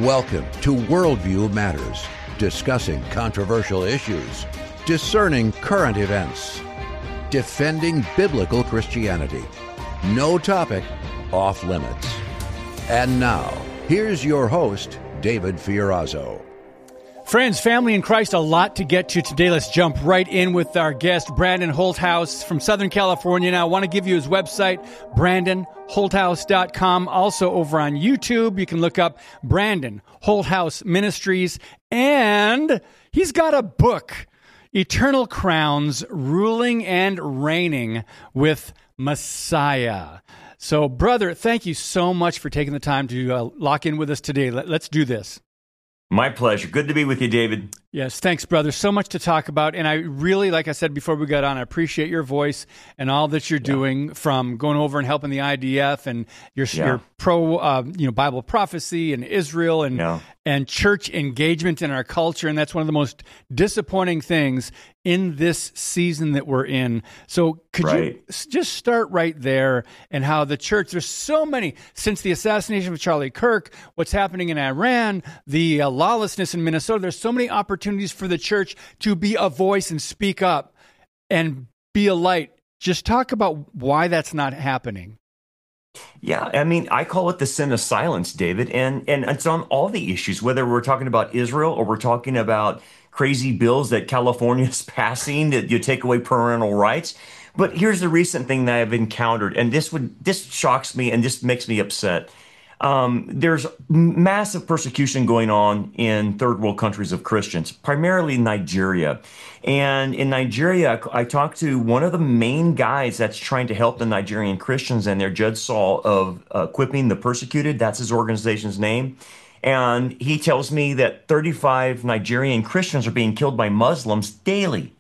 Welcome to Worldview Matters, discussing controversial issues, discerning current events, defending biblical Christianity. No topic off limits. And now, here's your host, David Fiorazo. Friends, family in Christ, a lot to get to today. Let's jump right in with our guest, Brandon Holthaus from Southern California. Now, I want to give you his website, BrandonHolthaus.com. Also over on YouTube, you can look up Brandon Holthaus Ministries. And he's got a book, Eternal Crowns, Ruling and Reigning with Messiah. So, brother, thank you so much for taking the time to lock in with us today. Let's do this. My pleasure. Good to be with you, David. Yes, thanks, brother. So much to talk about. And I really, like I said before we got on, I appreciate your voice and all that you're doing, from going over and helping the IDF and your pro Bible prophecy and Israel and church engagement in our culture. And that's one of the most disappointing things in this season that we're in. So could you just start right there, and how the church, there's so many, since the assassination of Charlie Kirk, what's happening in Iran, the lawlessness in Minnesota, there's so many opportunities for the church to be a voice and speak up and be a light. Just talk about why that's not happening. Yeah, I mean, I call it the sin of silence, David, and it's on all the issues, whether we're talking about Israel or we're talking about crazy bills that California is passing that you take away parental rights. But here's the recent thing that I've encountered, and this shocks me and this makes me upset. There's massive persecution going on in third world countries of Christians, primarily Nigeria. And in Nigeria, I talked to one of the main guys that's trying to help the Nigerian Christians and their Judge Saul of Equipping the Persecuted. That's his organization's name. And he tells me that 35 Nigerian Christians are being killed by Muslims daily.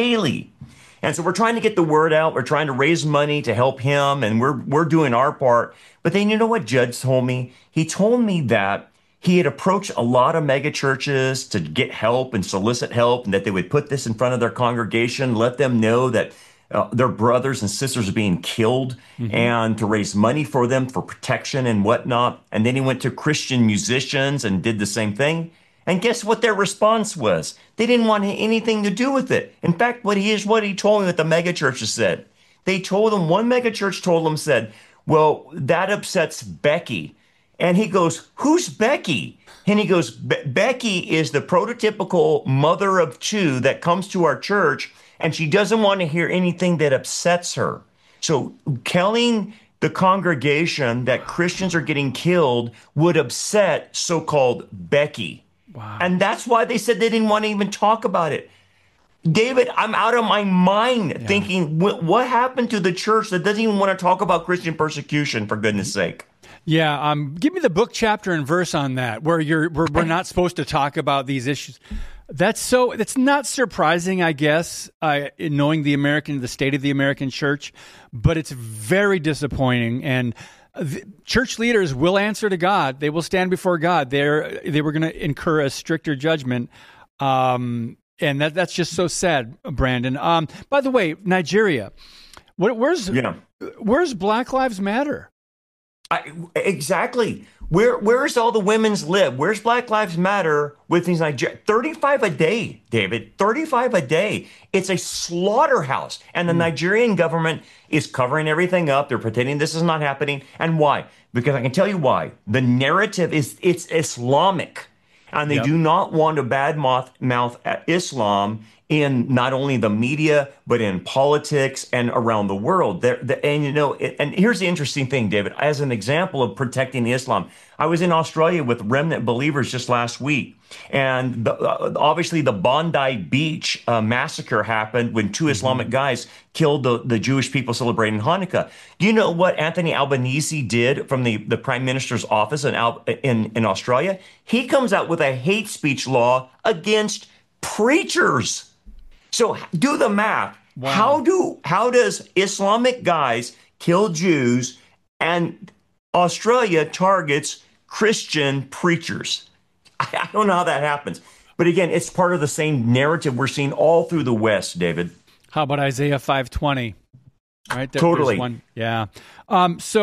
And so we're trying to get the word out. We're trying to raise money to help him, and we're doing our part. But then you know what Judge told me? He told me that he had approached a lot of mega churches to get help and solicit help, and that they would put this in front of their congregation, let them know that their brothers and sisters are being killed, and to raise money for them for protection and whatnot. And then he went to Christian musicians and did the same thing. And guess what their response was? They didn't want anything to do with it. In fact, what he told me what the megachurches said. They told him, one megachurch told him, said, well, that upsets Becky. And he goes, who's Becky? And he goes, Becky is the prototypical mother of two that comes to our church, and she doesn't want to hear anything that upsets her. So telling the congregation that Christians are getting killed would upset so-called Becky. Wow. And that's why they said they didn't want to even talk about it. David, I'm out of my mind thinking, what happened to the church that doesn't even want to talk about Christian persecution, for goodness sake? Yeah, give me the book, chapter, and verse on that, where we're not supposed to talk about these issues. It's not surprising, I guess, knowing the state of the American church, but it's very disappointing. And church leaders will answer to God. They will stand before God. They were going to incur a stricter judgment. And that's just so sad, Brandon. By the way, Nigeria, where's Black Lives Matter? Exactly. Where's all the women's live? Where's Black Lives Matter with these Nigeria? 35 a day, David. 35 a day. It's a slaughterhouse. And the Nigerian government is covering everything up. They're pretending this is not happening. And why? Because I can tell you why. The narrative it's Islamic. And they do not want to badmouth Islam in not only the media, but in politics and around the world. And here's the interesting thing, David. As an example of protecting Islam, I was in Australia with remnant believers just last week. And obviously the Bondi Beach massacre happened when two Islamic guys killed the Jewish people celebrating Hanukkah. Do you know what Anthony Albanese did from the Prime Minister's office in Australia? He comes out with a hate speech law against preachers. So do the math. Wow. How does Islamic guys kill Jews and Australia targets Christian preachers? I don't know how that happens. But again, it's part of the same narrative we're seeing all through the West, David. How about Isaiah 5:20? Right? Totally. One. Yeah. So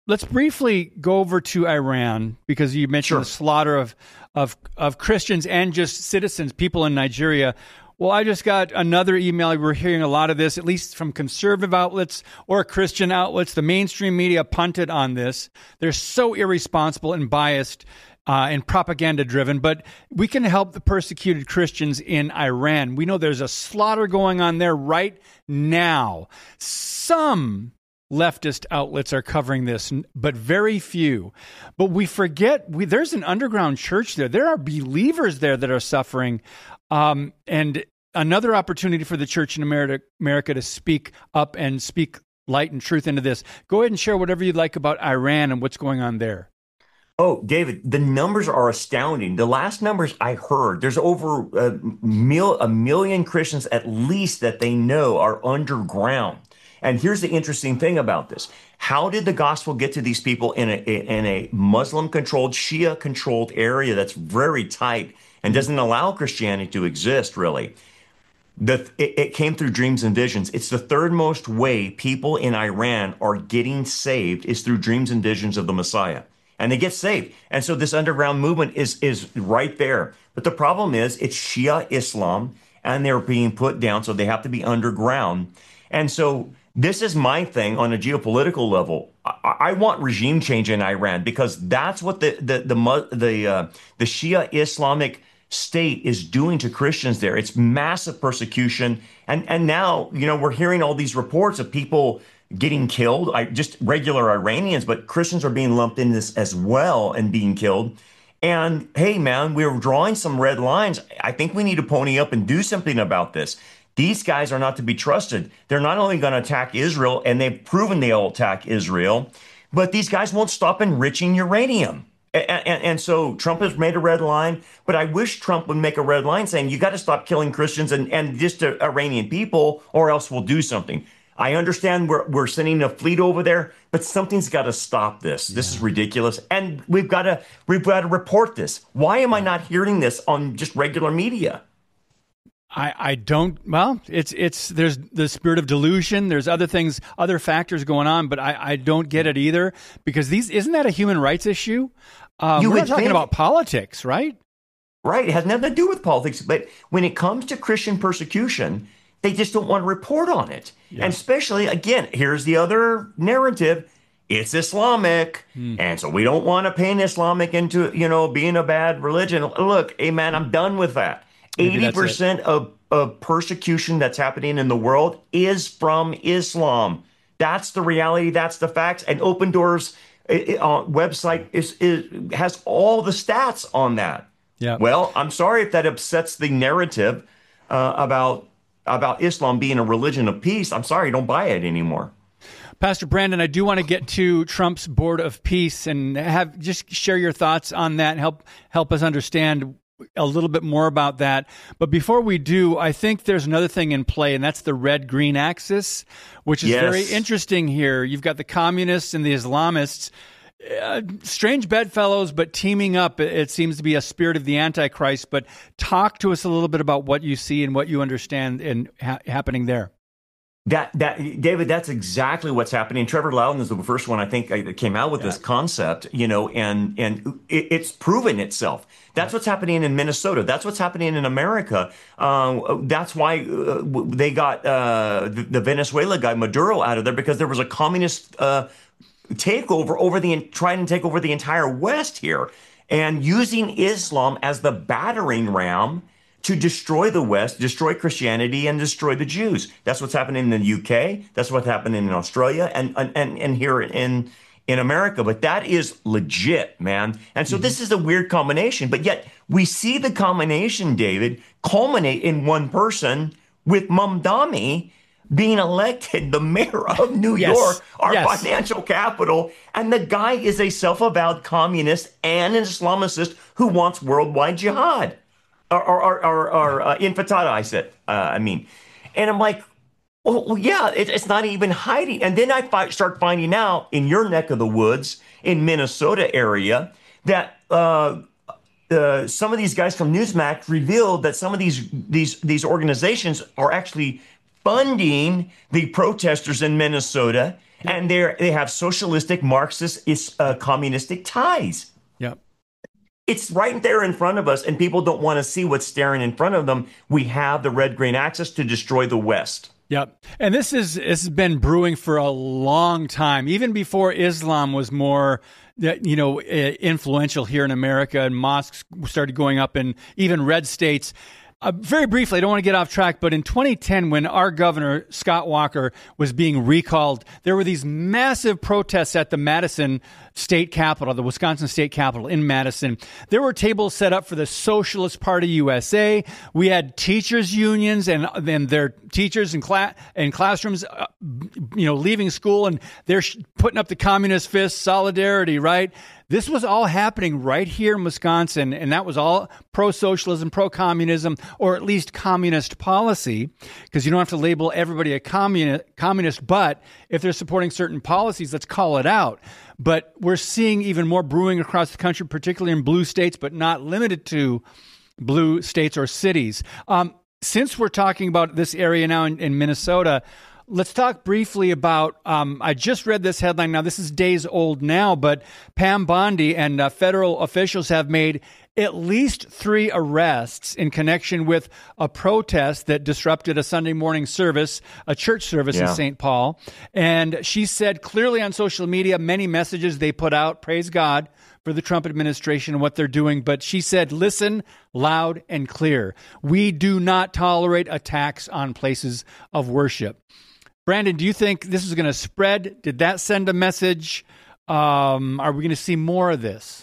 let's briefly go over to Iran, because you mentioned the slaughter of Christians and just citizens, people in Nigeria. Well, I just got another email. We're hearing a lot of this, at least from conservative outlets or Christian outlets. The mainstream media punted on this. They're so irresponsible and biased and propaganda-driven. But we can help the persecuted Christians in Iran. We know there's a slaughter going on there right now. Some leftist outlets are covering this, but very few. But we forget there's an underground church there. There are believers there that are suffering. And another opportunity for the church in America to speak up and speak light and truth into this. Go ahead and share whatever you'd like about Iran and what's going on there. Oh, David, the numbers are astounding. The last numbers I heard, there's over a million Christians at least that they know are underground. And here's the interesting thing about this. How did the gospel get to these people in a Muslim-controlled, Shia-controlled area that's very tight and doesn't allow Christianity to exist, really? It came through dreams and visions. It's the third most way people in Iran are getting saved is through dreams and visions of the Messiah. And they get saved. And so this underground movement is right there. But the problem is it's Shia Islam, and they're being put down, so they have to be underground. And so this is my thing on a geopolitical level. I want regime change in Iran, because that's what the Shia Islamic state is doing to Christians there. It's massive persecution. And now, we're hearing all these reports of people getting killed, just regular Iranians, but Christians are being lumped in this as well and being killed. And hey, man, we're drawing some red lines. I think we need to pony up and do something about this. These guys are not to be trusted. They're not only going to attack Israel, and they've proven they'll attack Israel, but these guys won't stop enriching uranium. And so Trump has made a red line, but I wish Trump would make a red line saying, you got to stop killing Christians and just Iranian people, or else we'll do something. I understand we're sending a fleet over there, but something's got to stop this. This is ridiculous. And we've got to report this. Why am I not hearing this on just regular media? I don't. Well, it's there's the spirit of delusion. There's other things, other factors going on, but I don't get it either, because isn't that a human rights issue? We're not talking about politics, right? Right. It has nothing to do with politics. But when it comes to Christian persecution, they just don't want to report on it. Yeah. And especially, again, here's the other narrative. It's Islamic. And so we don't want to paint Islamic into, being a bad religion. Look, hey, man, I'm done with that. 80% of persecution that's happening in the world is from Islam. That's the reality. That's the facts. And Open Doors website has all the stats on that. Yeah. Well, I'm sorry if that upsets the narrative about Islam being a religion of peace. I'm sorry, don't buy it anymore. Pastor Brandon, I do want to get to Trump's Board of Peace and just share your thoughts on that and help us understand a little bit more about that. But before we do, I think there's another thing in play, and that's the red-green axis, which is very interesting here. You've got the communists and the Islamists, strange bedfellows, but teaming up. It seems to be a spirit of the Antichrist. But talk to us a little bit about what you see and what you understand happening there. David, that's exactly what's happening. Trevor Loudon is the first one, I think, that came out with this concept, and it's proven itself. That's what's happening in Minnesota. That's what's happening in America. That's why they got the Venezuela guy, Maduro, out of there, because there was a communist takeover trying to take over the entire West here, and using Islam as the battering ram to destroy the West, destroy Christianity, and destroy the Jews. That's what's happening in the UK. That's what's happening in Australia and here in America. But that is legit, man. And so this is a weird combination. But yet we see the combination, David, culminate in one person, with Mamdani being elected the mayor of New York, our financial capital. And the guy is a self-avowed communist and an Islamist who wants worldwide jihad. Or intifada, I mean. And I'm like, well, yeah, it's not even hiding. And then I start finding out in your neck of the woods, in Minnesota area, that some of these guys from Newsmax revealed that some of these organizations are actually funding the protesters in Minnesota And they have socialistic, Marxist, communistic ties. Yep. It's right there in front of us, and people don't want to see what's staring in front of them. We have the red-green axis to destroy the West. Yep. And this has been brewing for a long time, even before Islam was more, influential here in America, and mosques started going up in even red states. Very briefly, I don't want to get off track, but in 2010, when our governor, Scott Walker, was being recalled, there were these massive protests at the Madison state capitol, the Wisconsin state capitol in Madison. There were tables set up for the Socialist Party USA. We had teachers' unions and their teachers in classrooms, leaving school, and they're putting up the communist fist, solidarity, right? This was all happening right here in Wisconsin, and that was all pro-socialism, pro-communism, or at least communist policy, because you don't have to label everybody a communist, but if they're supporting certain policies, let's call it out. But we're seeing even more brewing across the country, particularly in blue states, but not limited to blue states or cities. Since we're talking about this area now in Minnesota, let's talk briefly about, I just read this headline. Now, this is days old now, but Pam Bondi and federal officials have made at least 3 arrests in connection with a protest that disrupted a Sunday morning service, a church service in St. Paul. And she said clearly on social media, many messages they put out, praise God for the Trump administration and what they're doing. But she said, listen loud and clear. We do not tolerate attacks on places of worship. Brandon, do you think this is going to spread? Did that send a message? Are we going to see more of this?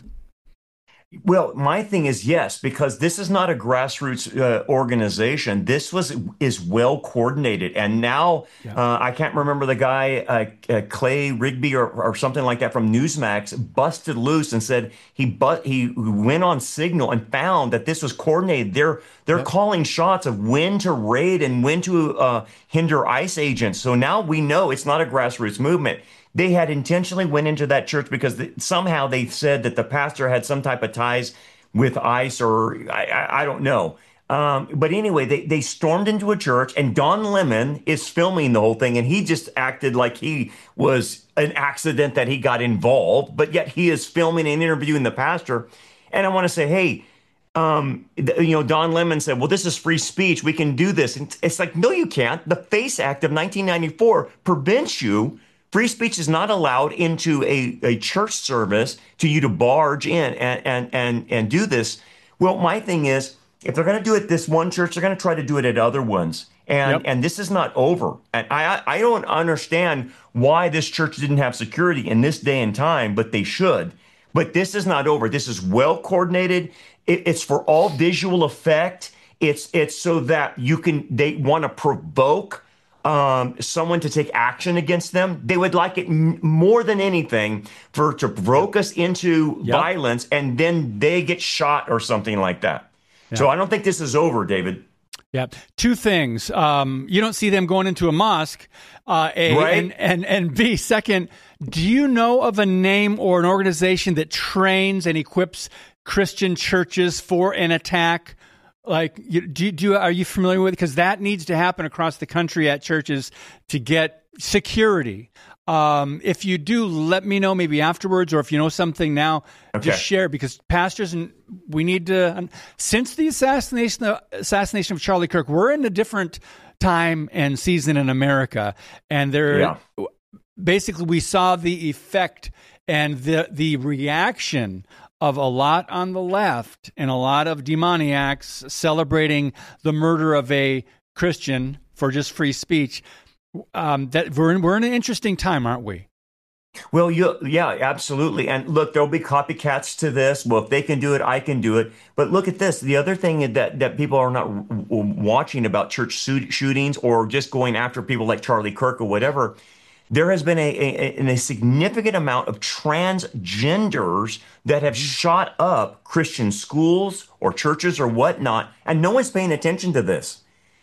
Well, my thing is yes, because this is not a grassroots organization. This is well coordinated, and now I can't remember the guy Clay Rigby or something like that from Newsmax busted loose and said he went on Signal and found that this was coordinated. They're calling shots of when to raid and when to hinder ICE agents. So now we know it's not a grassroots movement. They had intentionally went into that church because somehow they said that the pastor had some type of ties with ICE, or I don't know. But anyway, they stormed into a church, and Don Lemon is filming the whole thing, and he just acted like he was an accident that he got involved, but yet he is filming and interviewing the pastor. And I want to say, hey, Don Lemon said, well, this is free speech. We can do this. And it's like, no, you can't. The FACE Act of 1994 prevents you. Free speech is not allowed into a church service to you to barge in and do this. Well, my thing is, if they're going to do it at this one church, they're going to try to do it at other ones. And this is not over. And I don't understand why this church didn't have security in this day and time, but they should. But this is not over. This is well coordinated. It's for all visual effect. It's so that they want to provoke someone to take action against them. They would like it more than anything to provoke us into violence, and then they get shot or something like that. So I don't think this is over, David. Yeah. 2 things. You don't see them going into a mosque, A, right? and B, second, do you know of a name or an organization that trains and equips Christian churches for an attack? Like, are you familiar with it? Because that needs to happen across the country at churches to get security. If you do, let me know maybe afterwards, or if you know something now, just share, because pastors, and we need to, since the assassination of Charlie Kirk, we're in a different time and season in America. And basically we saw the effect and the reaction of a lot on the left and a lot of demoniacs celebrating the murder of a Christian for just free speech. That we're in an interesting time, aren't we? Well, yeah, absolutely. And look, there'll be copycats to this. Well, if they can do it, I can do it. But look at this. The other thing that people are not watching about church shootings or just going after people like Charlie Kirk or whatever, there has been a significant amount of transgenders that have shot up Christian schools or churches or whatnot, and no one's paying attention to this.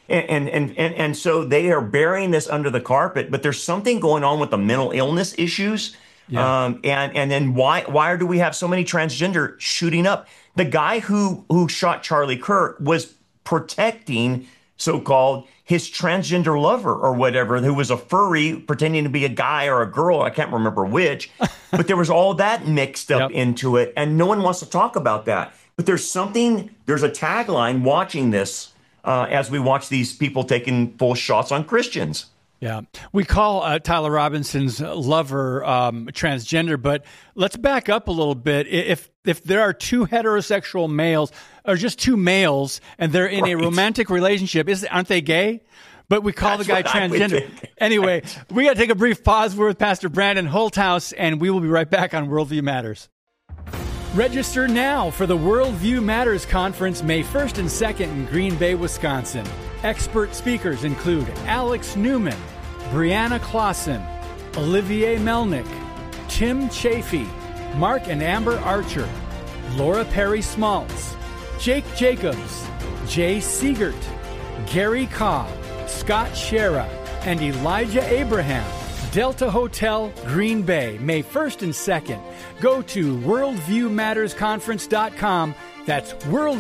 And so they are burying this under the carpet, but there's something going on with the mental illness issues. And then why do we have so many transgender shooting up? The guy who shot Charlie Kirk was protecting so-called his transgender lover or whatever, who was a furry pretending to be a guy or a girl. I can't remember which, but there was all that mixed up into it. And no one wants to talk about that. But there's a tagline watching this as we watch these people taking full shots on Christians. Yeah, we call Tyler Robinson's lover transgender, but let's back up a little bit. If there are two heterosexual males, or just two males, and they're in a romantic relationship, aren't they gay? But we call the guy transgender. Anyway, we got to take a brief pause. We're with Pastor Brandon Holthaus, and we will be right back on Worldview Matters. Register now for the Worldview Matters Conference, May 1st and 2nd in Green Bay, Wisconsin. Expert speakers include Alex Newman, Brianna Clausen, Olivier Melnick, Tim Chafee, Mark and Amber Archer, Laura Perry Smaltz, Jake Jacobs, Jay Siegert, Gary Cobb, Scott Shera, and Elijah Abraham. Delta Hotel, Green Bay, May 1st and 2nd. Go to worldviewmattersconference.com. That's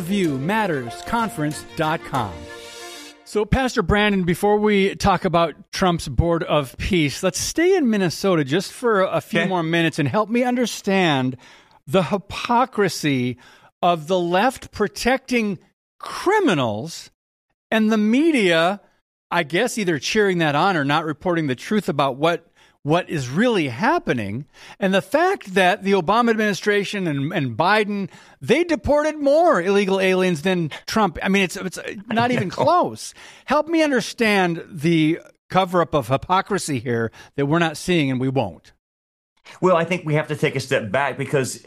worldviewmattersconference.com. So, Pastor Brandon, before we talk about Trump's Board of Peace, let's stay in Minnesota just for a few more minutes and help me understand the hypocrisy of the left protecting criminals and the media, I guess, either cheering that on or not reporting the truth about what is really happening. And the fact that the Obama administration and Biden, they deported more illegal aliens than Trump. I mean, it's not even close. Help me understand the cover-up of hypocrisy here that we're not seeing and we won't. Well, I think we have to take a step back, because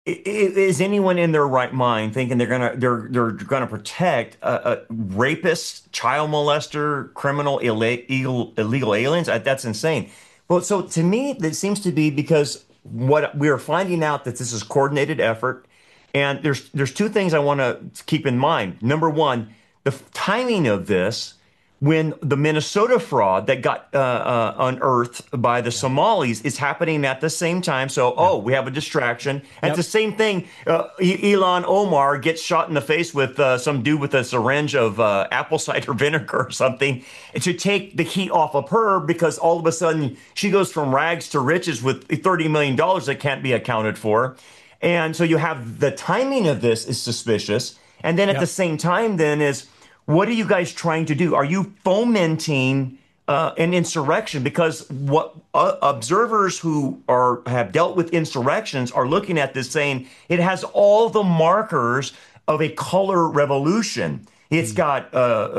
is anyone in their right mind thinking they're gonna protect a rapist, child molester, criminal, illegal aliens? That's insane. Well, so to me, that seems to be because what we are finding out that this is coordinated effort, and there's two things I want to keep in mind. Number one, the timing of this, when the Minnesota fraud that got unearthed by the Somalis is happening at the same time. So, we have a distraction. And it's the same thing. Ilhan Omar gets shot in the face with some dude with a syringe of apple cider vinegar or something to take the heat off of her, because all of a sudden she goes from rags to riches with $30 million that can't be accounted for. And so you have the timing of this is suspicious. And then at the same time then is, what are you guys trying to do? Are you fomenting an insurrection? Because what observers who have dealt with insurrections are looking at this saying it has all the markers of a color revolution. It's got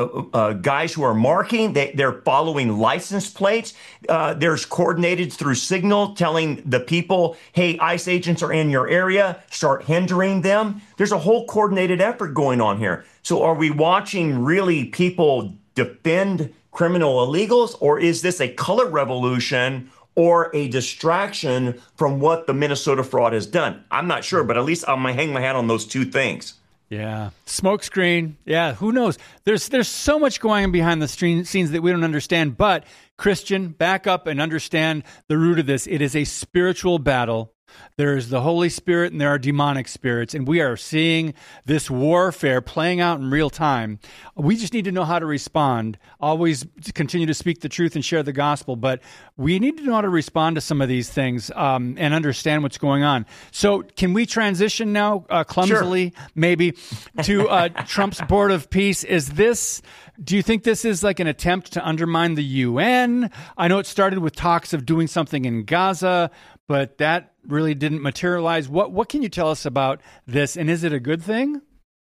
guys who are marking. They're following license plates. There's coordinated through signal telling the people, hey, ICE agents are in your area. Start hindering them. There's a whole coordinated effort going on here. So are we watching really people defend criminal illegals, or is this a color revolution or a distraction from what the Minnesota fraud has done? I'm not sure, but at least I'm going to hang my hat on those two things. Yeah. Smokescreen. Yeah. Who knows? There's so much going on behind the scenes that we don't understand. But Christian, back up and understand the root of this. It is a spiritual battle. There is the Holy Spirit and there are demonic spirits, and we are seeing this warfare playing out in real time. We just need to know how to respond, always continue to speak the truth and share the gospel, but we need to know how to respond to some of these things and understand what's going on. So can we transition now, clumsily, maybe, to Trump's Board of Peace? Do you think this is like an attempt to undermine the UN? I know it started with talks of doing something in Gaza, but that really didn't materialize. What can you tell us about this, and is it a good thing?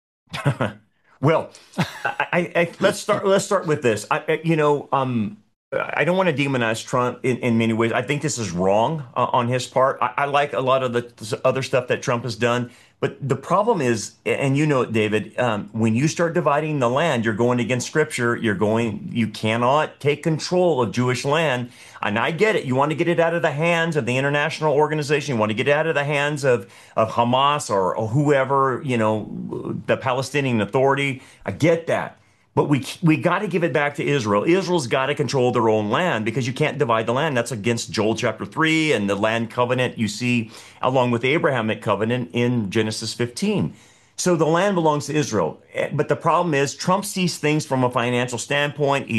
Well, let's start with this. I don't want to demonize Trump in many ways. I think this is wrong on his part. I like a lot of the other stuff that Trump has done. But the problem is, and you know it, David, when you start dividing the land, you're going against Scripture. You cannot take control of Jewish land. And I get it. You want to get it out of the hands of the international organization. You want to get it out of the hands of Hamas or whoever, the Palestinian Authority. I get that. But we got to give it back to Israel. Israel's got to control their own land, because you can't divide the land. That's against Joel chapter 3 and the land covenant you see along with the Abrahamic covenant in Genesis 15. So the land belongs to Israel. But the problem is Trump sees things from a financial standpoint.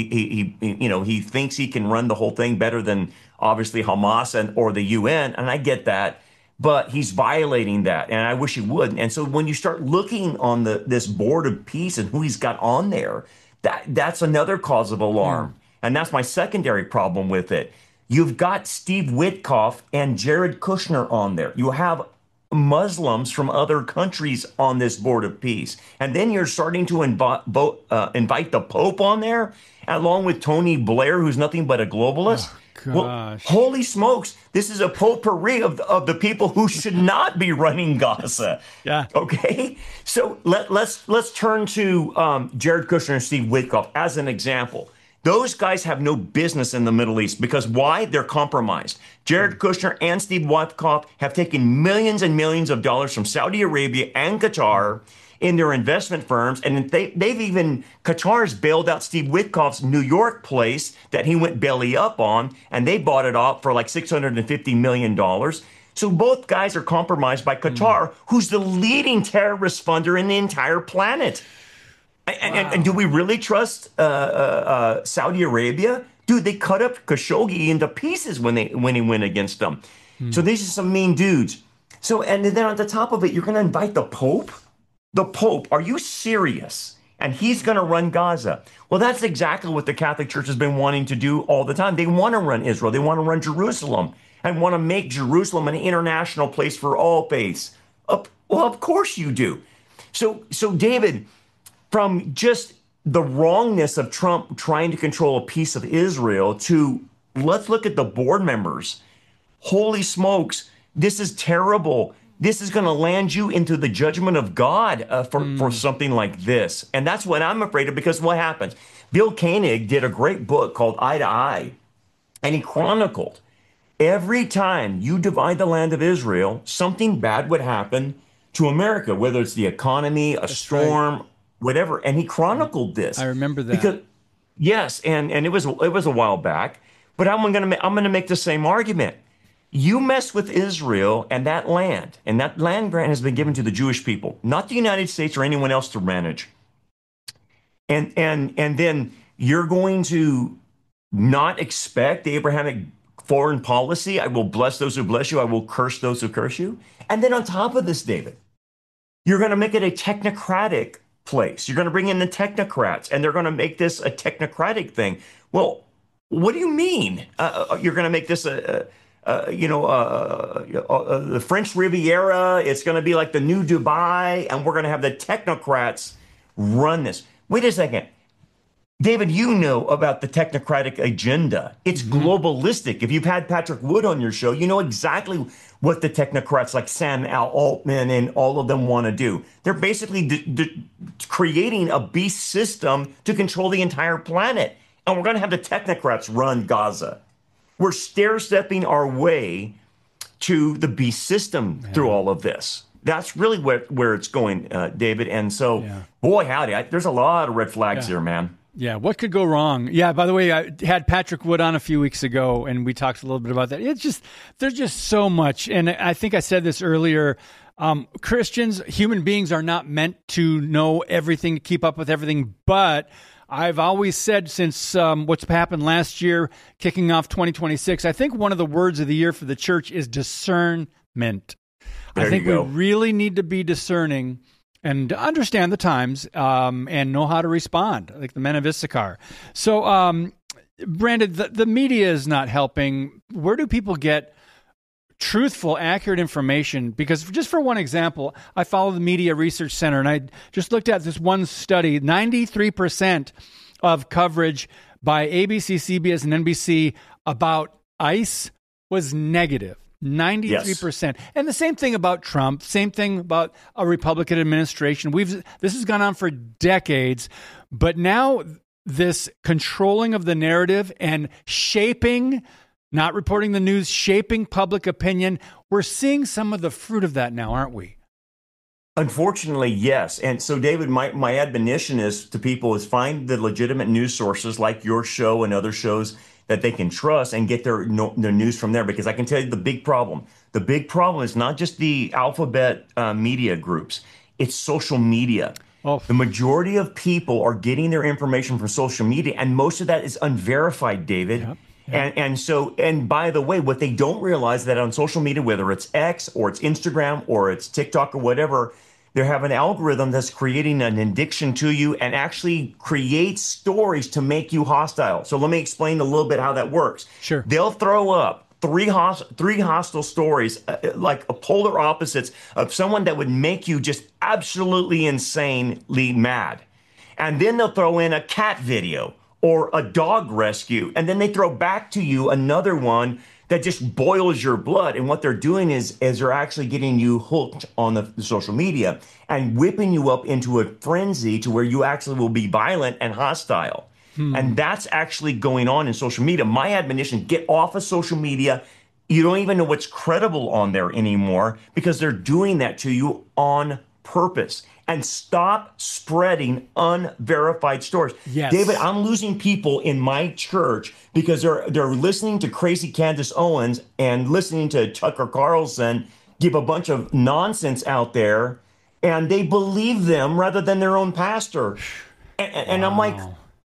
He thinks he can run the whole thing better than obviously Hamas or the UN. And I get that, but he's violating that. And I wish he wouldn't. And so when you start looking on this board of peace and who he's got on there, that's another cause of alarm. And that's my secondary problem with it. You've got Steve Witkoff and Jared Kushner on there. You have Muslims from other countries on this board of peace. And then you're starting to invite the Pope on there, along with Tony Blair, who's nothing but a globalist. Oh, well, holy smokes, this is a potpourri of the people who should not be running Gaza. Yeah. Okay. So let's turn to Jared Kushner and Steve Witkoff as an example. Those guys have no business in the Middle East because why? They're compromised. Jared Kushner and Steve Witkoff have taken millions and millions of dollars from Saudi Arabia and Qatar in their investment firms. And Qatar's bailed out Steve Witkoff's New York place that he went belly up on, and they bought it off for like $650 million. So both guys are compromised by Qatar, who's the leading terrorist funder in the entire planet. And do we really trust Saudi Arabia? Dude, they cut up Khashoggi into pieces when he went against them. So these are some mean dudes. So, and then on the top of it, you're going to invite the Pope? The Pope, are you serious? And he's going to run Gaza. Well, that's exactly what the Catholic Church has been wanting to do all the time. They want to run Israel. They want to run Jerusalem and want to make Jerusalem an international place for all faiths. Well, of course you do. So David, from just the wrongness of Trump trying to control a piece of Israel to let's look at the board members. Holy smokes, this is terrible. This is going to land you into the judgment of God for something like this. And that's what I'm afraid of, because what happens? Bill Koenig did a great book called Eye to Eye, and he chronicled every time you divide the land of Israel, something bad would happen to America, whether it's the economy, a storm, whatever. And he chronicled this. I remember that. Because, yes, and it was a while back, but I'm going to make the same argument. You mess with Israel and that land grant has been given to the Jewish people, not the United States or anyone else to manage. And then you're going to not expect the Abrahamic foreign policy. I will bless those who bless you. I will curse those who curse you. And then on top of this, David, you're going to make it a technocratic place. You're going to bring in the technocrats, and they're going to make this a technocratic thing. Well, what do you mean? You're going to make this the French Riviera? It's going to be like the new Dubai, and we're going to have the technocrats run this. Wait a second. David, you know about the technocratic agenda. It's globalistic. If you've had Patrick Wood on your show, you know exactly what the technocrats like Sam Altman and all of them want to do. They're basically creating a beast system to control the entire planet. And we're going to have the technocrats run Gaza. We're stair-stepping our way to the beast system through all of this. That's really where it's going, David. And so, boy, howdy, there's a lot of red flags here, man. Yeah, what could go wrong? Yeah, by the way, I had Patrick Wood on a few weeks ago, and we talked a little bit about that. There's just so much. And I think I said this earlier. Christians, human beings, are not meant to know everything, to keep up with everything. But I've always said since what's happened last year, kicking off 2026, I think one of the words of the year for the church is discernment. I think we really need to be discerning and understand the times and know how to respond, like the men of Issachar. So, Brandon, the media is not helping. Where do people get truthful, accurate information? Because just for one example, I follow the Media Research Center, and I just looked at this one study. 93% of coverage by ABC, CBS, and NBC about ICE was negative. 93%. Yes. And the same thing about Trump, same thing about a Republican administration. This has gone on for decades, but now this controlling of the narrative and shaping, not reporting the news, shaping public opinion, we're seeing some of the fruit of that now, aren't we? Unfortunately, yes. And so, David, my admonition is to people is find the legitimate news sources like your show and other shows that they can trust and get their news from there. Because I can tell you the big problem. The big problem is not just the alphabet media groups. It's social media. Oh. The majority of people are getting their information from social media, and most of that is unverified, David. Yep. And by the way, what they don't realize that on social media, whether it's X or it's Instagram or it's TikTok or whatever, they have an algorithm that's creating an addiction to you and actually creates stories to make you hostile. So let me explain a little bit how that works. Sure. They'll throw up three hostile stories, like polar opposites of someone that would make you just absolutely insanely mad. And then they'll throw in a cat video or a dog rescue. And then they throw back to you another one that just boils your blood. And what they're doing is they're actually getting you hooked on the social media and whipping you up into a frenzy to where you actually will be violent and hostile. And that's actually going on in social media. My admonition, get off of social media. You don't even know what's credible on there anymore because they're doing that to you on purpose. And stop spreading unverified stories. Yes. David, I'm losing people in my church because they're listening to crazy Candace Owens and listening to Tucker Carlson give a bunch of nonsense out there, and they believe them rather than their own pastor. And wow. I'm like,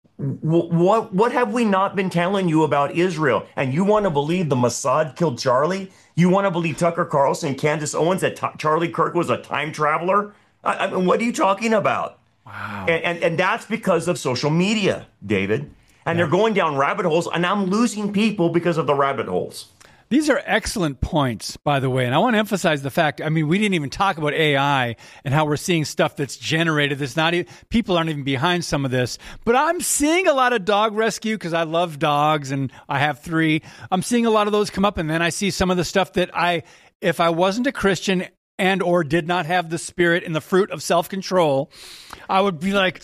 what have we not been telling you about Israel? And you want to believe the Mossad killed Charlie? You want to believe Tucker Carlson and Candace Owens that Charlie Kirk was a time traveler? I mean, what are you talking about? Wow. And that's because of social media, David. And they're going down rabbit holes, and I'm losing people because of the rabbit holes. These are excellent points, by the way. And I want to emphasize the fact, I mean, we didn't even talk about AI and how we're seeing stuff that's generated. That's not even, people aren't even behind some of this. But I'm seeing a lot of dog rescue because I love dogs and I have 3. I'm seeing a lot of those come up. And then I see some of the stuff that if I wasn't a Christian and or did not have the spirit and the fruit of self-control, I would be like,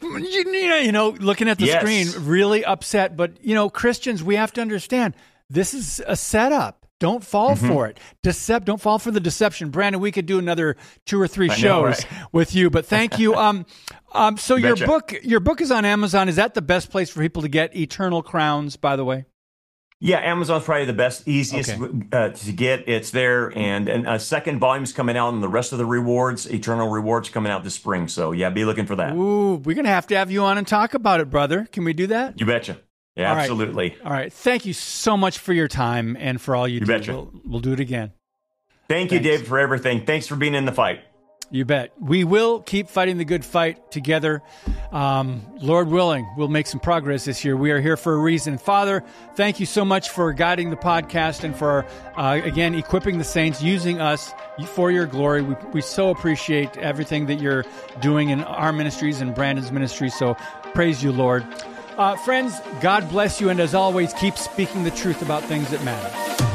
looking at the screen, really upset. But, Christians, we have to understand, this is a setup. Don't fall for it. Don't fall for the deception. Brandon, we could do another 2 or 3 shows with you, but thank you. So your book is on Amazon. Is that the best place for people to get Eternal Crowns, by the way? Yeah, Amazon's probably the best, easiest to get. It's there, and a second volume's coming out, and the rest of the rewards, Eternal Rewards, coming out this spring. So yeah, be looking for that. Ooh, we're gonna have to have you on and talk about it, brother. Can we do that? You betcha. Yeah, all absolutely. Right. All right. Thank you so much for your time and for all you do. Betcha. We'll do it again. Thanks you, Dave, for everything. Thanks for being in the fight. You bet. We will keep fighting the good fight together. Lord willing, we'll make some progress this year. We are here for a reason. Father, thank you so much for guiding the podcast and for, again, equipping the saints, using us for your glory. We so appreciate everything that you're doing in our ministries and Brandon's ministry. So praise you, Lord. Friends, God bless you. And as always, keep speaking the truth about things that matter.